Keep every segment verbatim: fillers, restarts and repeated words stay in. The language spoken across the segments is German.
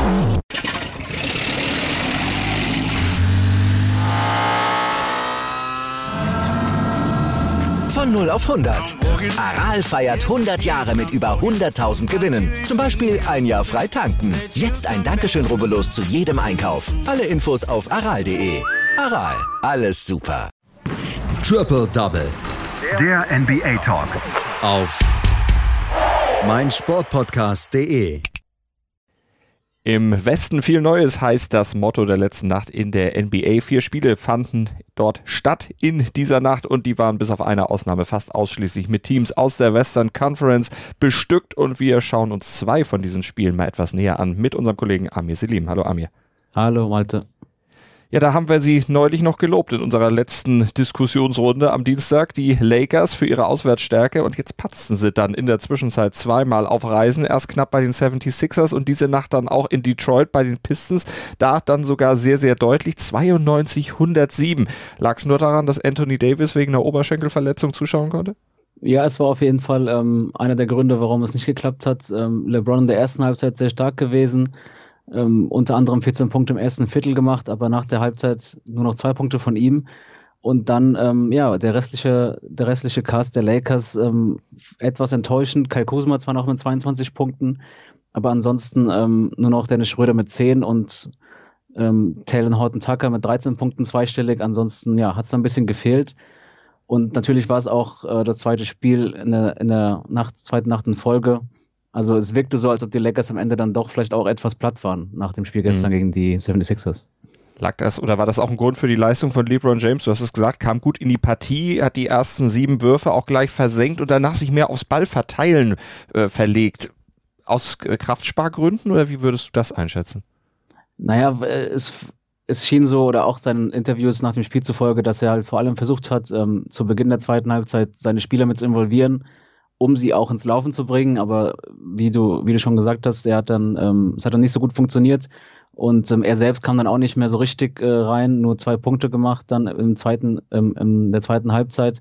Von null auf hundert. Aral feiert hundert Jahre mit über hunderttausend Gewinnen. Zum Beispiel ein Jahr frei tanken. Jetzt ein Dankeschön, rubbellos zu jedem Einkauf. Alle Infos auf aral punkt de. Aral, alles super. Triple Double. Der N B A Talk. Auf meinsportpodcast punkt de. Im Westen viel Neues heißt das Motto der letzten Nacht in der N B A. Vier Spiele fanden dort statt in dieser Nacht und die waren bis auf eine Ausnahme fast ausschließlich mit Teams aus der Western Conference bestückt und wir schauen uns zwei von diesen Spielen mal etwas näher an mit unserem Kollegen Amir Selim. Hallo Amir. Hallo Malte. Ja, da haben wir sie neulich noch gelobt in unserer letzten Diskussionsrunde am Dienstag, die Lakers für ihre Auswärtsstärke und jetzt patzten sie dann in der Zwischenzeit zweimal auf Reisen, erst knapp bei den seventy-sixers und diese Nacht dann auch in Detroit bei den Pistons, da dann sogar sehr, sehr deutlich zweiundneunzig hundertsieben. Lag es nur daran, dass Anthony Davis wegen einer Oberschenkelverletzung zuschauen konnte? Ja, es war auf jeden Fall ähm, einer der Gründe, warum es nicht geklappt hat. Ähm, LeBron in der ersten Halbzeit sehr stark gewesen. Ähm, unter anderem vierzehn Punkte im ersten Viertel gemacht, aber nach der Halbzeit nur noch zwei Punkte von ihm. Und dann, ähm, ja, der restliche, der restliche Cast der Lakers ähm, etwas enttäuschend. Kyle Kuzma zwar noch mit zweiundzwanzig Punkten, aber ansonsten ähm, nur noch Dennis Schröder mit zehn und ähm, Talen Horton-Tucker mit dreizehn Punkten zweistellig. Ansonsten, ja, hat es ein bisschen gefehlt. Und natürlich war es auch äh, das zweite Spiel in der, in der Nacht, zweiten Nacht in Folge. Also es wirkte so, als ob die Lakers am Ende dann doch vielleicht auch etwas platt waren nach dem Spiel gestern mhm. gegen die seventy-sixers. Lag das oder war das auch ein Grund für die Leistung von LeBron James? Du hast es gesagt, kam gut in die Partie, hat die ersten sieben Würfe auch gleich versenkt und danach sich mehr aufs Ballverteilen äh, verlegt. Aus äh, Kraftspargründen oder wie würdest du das einschätzen? Naja, es, es schien so oder auch seinen Interviews nach dem Spiel zufolge, dass er halt vor allem versucht hat, ähm, zu Beginn der zweiten Halbzeit seine Spieler mit zu involvieren, um sie auch ins Laufen zu bringen, aber wie du, wie du schon gesagt hast, er hat dann, ähm, es hat dann nicht so gut funktioniert und ähm, er selbst kam dann auch nicht mehr so richtig äh, rein, nur zwei Punkte gemacht dann im zweiten, ähm, in der zweiten Halbzeit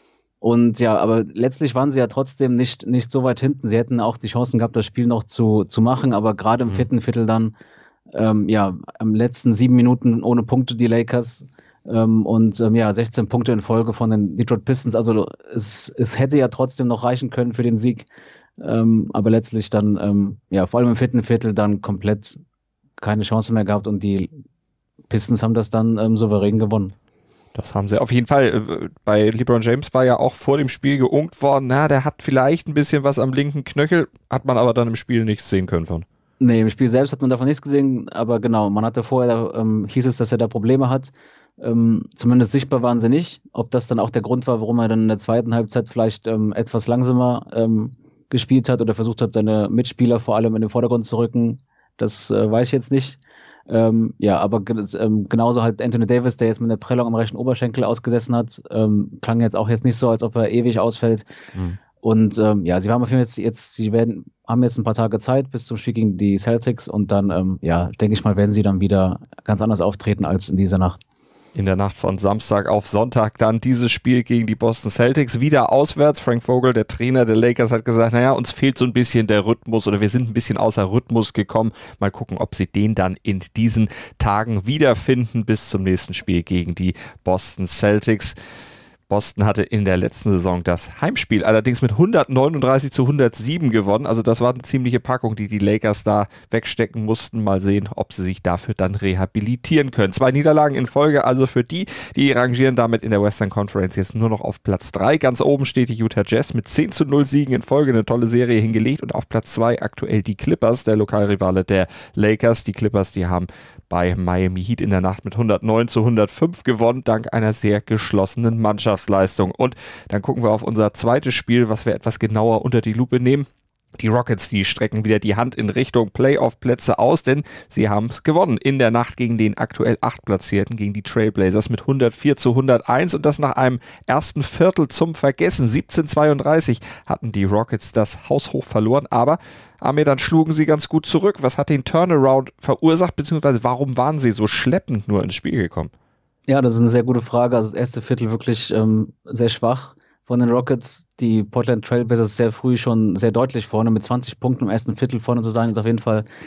und ja, aber letztlich waren sie ja trotzdem nicht, nicht so weit hinten, sie hätten auch die Chancen gehabt, das Spiel noch zu, zu machen, aber gerade im mhm. vierten Viertel dann, ähm, ja, am letzten sieben Minuten ohne Punkte die Lakers. Ähm, und ähm, ja, sechzehn Punkte in Folge von den Detroit Pistons. Also es, es hätte ja trotzdem noch reichen können für den Sieg. Ähm, aber letztlich dann, ähm, ja, vor allem im vierten Viertel dann komplett keine Chance mehr gehabt und die Pistons haben das dann ähm, souverän gewonnen. Das haben sie auf jeden Fall. Bei LeBron James war ja auch vor dem Spiel geunkt worden, na, der hat vielleicht ein bisschen was am linken Knöchel, hat man aber dann im Spiel nichts sehen können von. Nee, im Spiel selbst hat man davon nichts gesehen, aber genau, man hatte vorher, ähm, hieß es, dass er da Probleme hat. Ähm, zumindest sichtbar waren sie nicht. Ob das dann auch der Grund war, warum er dann in der zweiten Halbzeit vielleicht ähm, etwas langsamer ähm, gespielt hat oder versucht hat, seine Mitspieler vor allem in den Vordergrund zu rücken, das äh, weiß ich jetzt nicht. Ähm, ja, aber ähm, genauso halt Anthony Davis, der jetzt mit einer Prellung am rechten Oberschenkel ausgesessen hat, ähm, klang jetzt auch jetzt nicht so, als ob er ewig ausfällt. Mhm. Und ähm, ja, sie haben auf jeden Fall jetzt, jetzt, sie werden, haben jetzt ein paar Tage Zeit bis zum Spiel gegen die Celtics und dann, ähm, ja, denke ich mal, werden sie dann wieder ganz anders auftreten als in dieser Nacht. In der Nacht von Samstag auf Sonntag dann dieses Spiel gegen die Boston Celtics, wieder auswärts. Frank Vogel, der Trainer der Lakers, hat gesagt, naja, uns fehlt so ein bisschen der Rhythmus oder wir sind ein bisschen außer Rhythmus gekommen. Mal gucken, ob sie den dann in diesen Tagen wiederfinden bis zum nächsten Spiel gegen die Boston Celtics. Boston hatte in der letzten Saison das Heimspiel allerdings mit hundertneununddreißig zu hundertsieben gewonnen. Also das war eine ziemliche Packung, die die Lakers da wegstecken mussten. Mal sehen, ob sie sich dafür dann rehabilitieren können. Zwei Niederlagen in Folge also für die. Die rangieren damit in der Western Conference jetzt nur noch auf Platz drei. Ganz oben steht die Utah Jazz mit zehn zu null Siegen in Folge. Eine tolle Serie hingelegt. Und auf Platz zwei aktuell die Clippers, der Lokalrivale der Lakers. Die Clippers, die haben bei Miami Heat in der Nacht mit hundertneun zu hundertfünf gewonnen, dank einer sehr geschlossenen Mannschaftsleistung. Und dann gucken wir auf unser zweites Spiel, was wir etwas genauer unter die Lupe nehmen. Die Rockets, die strecken wieder die Hand in Richtung Playoff-Plätze aus, denn sie haben es gewonnen in der Nacht gegen den aktuell achtplatzierten, gegen die Trailblazers mit hundertvier zu hunderteins und das nach einem ersten Viertel zum Vergessen. siebzehn zweiunddreißig hatten die Rockets das haushoch verloren, aber Amir, dann schlugen sie ganz gut zurück. Was hat den Turnaround verursacht, beziehungsweise warum waren sie so schleppend nur ins Spiel gekommen? Ja, das ist eine sehr gute Frage. Also das erste Viertel wirklich ähm, sehr schwach von den Rockets. Die Portland Trailblazers sehr früh schon sehr deutlich vorne, mit zwanzig Punkten im ersten Viertel vorne zu sein, ist auf jeden Fall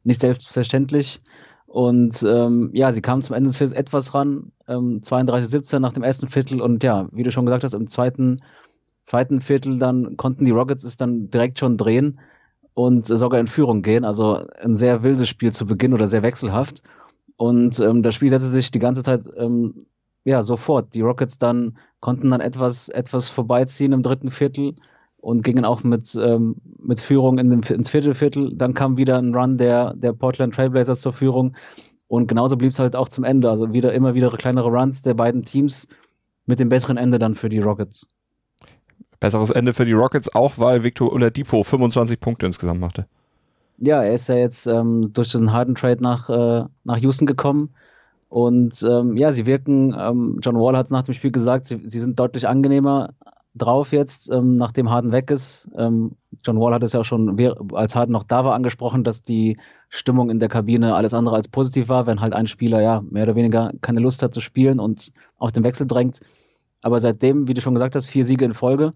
nicht selbstverständlich. Und ähm, ja, sie kamen zum Ende des Viertels etwas ran, ähm, zweiunddreißig siebzehn nach dem ersten Viertel. Und ja, wie du schon gesagt hast, im zweiten, zweiten Viertel dann konnten die Rockets es dann direkt schon drehen und äh, sogar in Führung gehen. Also ein sehr wildes Spiel zu Beginn oder sehr wechselhaft. Und ähm, das Spiel setzte sich die ganze Zeit ähm, ja sofort. Die Rockets dann konnten dann etwas, etwas vorbeiziehen im dritten Viertel und gingen auch mit, ähm, mit Führung in dem, ins vierte Viertel. Dann kam wieder ein Run der, der Portland Trailblazers zur Führung. Und genauso blieb es halt auch zum Ende. Also wieder immer wieder kleinere Runs der beiden Teams mit dem besseren Ende dann für die Rockets. Besseres Ende für die Rockets auch, weil Victor Oladipo fünfundzwanzig Punkte insgesamt machte. Ja, er ist ja jetzt ähm, durch diesen Harden-Trade nach, äh, nach Houston gekommen. Und ähm, ja, sie wirken, ähm, John Wall hat es nach dem Spiel gesagt, sie, sie sind deutlich angenehmer drauf jetzt, ähm, nachdem Harden weg ist. Ähm, John Wall hat es ja auch schon, als Harden noch da war, angesprochen, dass die Stimmung in der Kabine alles andere als positiv war, wenn halt ein Spieler ja mehr oder weniger keine Lust hat zu spielen und auf den Wechsel drängt. Aber seitdem, wie du schon gesagt hast, vier Siege in Folge.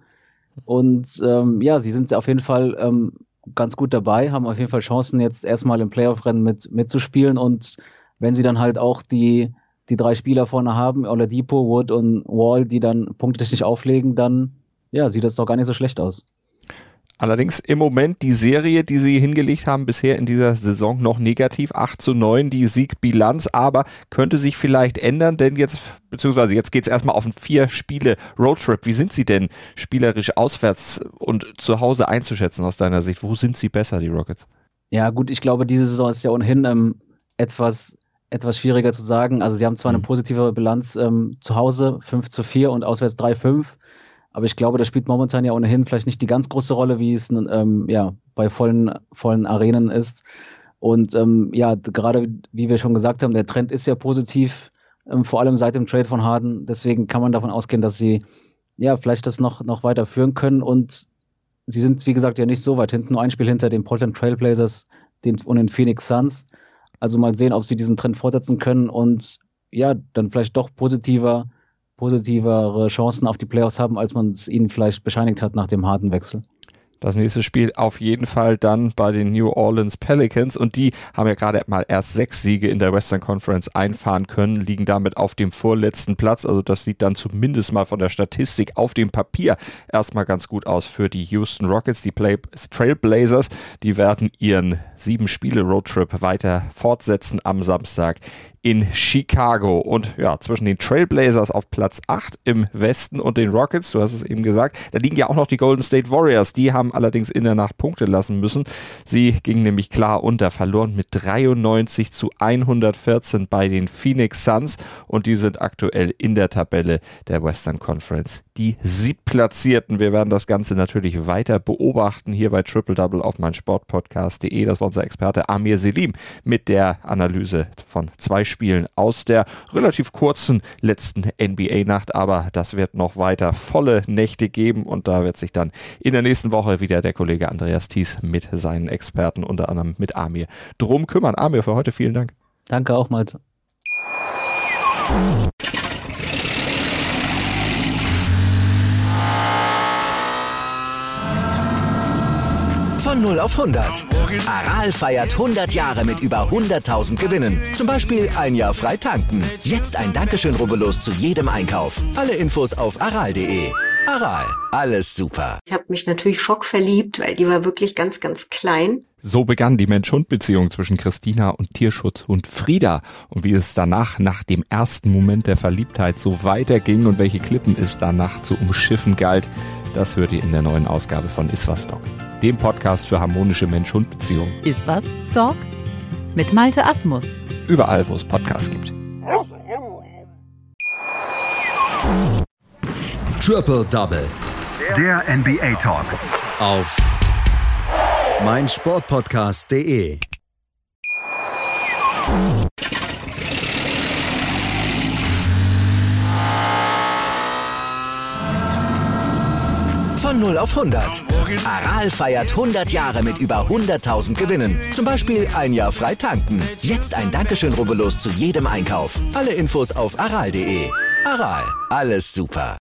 Und ähm, ja, sie sind auf jeden Fall ähm, ganz gut dabei, haben auf jeden Fall Chancen, jetzt erstmal im Playoff-Rennen mit, mitzuspielen. Und wenn sie dann halt auch die die drei Spieler vorne haben, Oladipo, Wood und Wall, die dann punktetechnisch auflegen, dann ja, sieht das doch gar nicht so schlecht aus. Allerdings im Moment die Serie, die sie hingelegt haben, bisher in dieser Saison noch negativ, acht zu neun, die Siegbilanz, aber könnte sich vielleicht ändern, denn jetzt, beziehungsweise jetzt geht es erstmal auf einen Vier-Spiele-Roadtrip. Wie sind sie denn spielerisch auswärts und zu Hause einzuschätzen aus deiner Sicht? Wo sind sie besser, die Rockets? Ja gut, ich glaube, diese Saison ist ja ohnehin ähm, etwas etwas schwieriger zu sagen. Also sie haben zwar eine positive Bilanz ähm, zu Hause, fünf zu vier und auswärts drei fünf, aber ich glaube, das spielt momentan ja ohnehin vielleicht nicht die ganz große Rolle, wie es ähm, ja, bei vollen, vollen Arenen ist. Und ähm, ja, gerade wie wir schon gesagt haben, der Trend ist ja positiv, ähm, vor allem seit dem Trade von Harden. Deswegen kann man davon ausgehen, dass sie ja vielleicht das noch, noch weiter führen können. Und sie sind, wie gesagt, ja nicht so weit hinten, nur ein Spiel hinter den Portland Trailblazers den, und den Phoenix Suns. Also mal sehen, ob sie diesen Trend fortsetzen können und ja, dann vielleicht doch positiver, positivere Chancen auf die Playoffs haben, als man es ihnen vielleicht bescheinigt hat nach dem harten Wechsel. Das nächste Spiel auf jeden Fall dann bei den New Orleans Pelicans und die haben ja gerade mal erst sechs Siege in der Western Conference einfahren können, liegen damit auf dem vorletzten Platz. Also das sieht dann zumindest mal von der Statistik auf dem Papier erstmal ganz gut aus für die Houston Rockets. Die Play- Trailblazers, die werden ihren sieben Spiele Roadtrip weiter fortsetzen am Samstag in Chicago. Und ja, zwischen den Trailblazers auf Platz acht im Westen und den Rockets, du hast es eben gesagt, da liegen ja auch noch die Golden State Warriors. Die haben allerdings in der Nacht Punkte lassen müssen. Sie gingen nämlich klar unter, verloren mit dreiundneunzig zu hundertvierzehn bei den Phoenix Suns und die sind aktuell in der Tabelle der Western Conference die Siebtplatzierten. Wir werden das Ganze natürlich weiter beobachten hier bei Triple Double auf meinsportpodcast punkt de. Das war unser Experte Amir Selim mit der Analyse von zwei Spielen aus der relativ kurzen letzten N B A-Nacht, aber das wird noch weiter volle Nächte geben und da wird sich dann in der nächsten Woche wieder der Kollege Andreas Thies mit seinen Experten, unter anderem mit Amir, drum kümmern. Amir, für heute vielen Dank. Danke auch, Malte. Von null auf hundert. Aral feiert hundert Jahre mit über hunderttausend Gewinnen. Zum Beispiel ein Jahr frei tanken. Jetzt ein Dankeschön, rubbellos zu jedem Einkauf. Alle Infos auf aral punkt de. Aral, alles super. Ich habe mich natürlich schockverliebt, weil die war wirklich ganz, ganz klein. So begann die Mensch-Hund-Beziehung zwischen Christina und Tierschutzhund Frieda. Und wie es danach, nach dem ersten Moment der Verliebtheit, so weiterging und welche Klippen es danach zu umschiffen galt, das hört ihr in der neuen Ausgabe von Iswas Dog, dem Podcast für harmonische Mensch-Hund-Beziehungen. Iswas Dog? Mit Malte Asmus. Überall, wo es Podcasts gibt. Triple Double. Der N B A Talk. Auf meinsportpodcast punkt de. Von null auf hundert. Aral feiert hundert Jahre mit über hunderttausend Gewinnen. Zum Beispiel ein Jahr frei tanken. Jetzt ein Dankeschön, rubbellos zu jedem Einkauf. Alle Infos auf aral punkt de. Aral, alles super.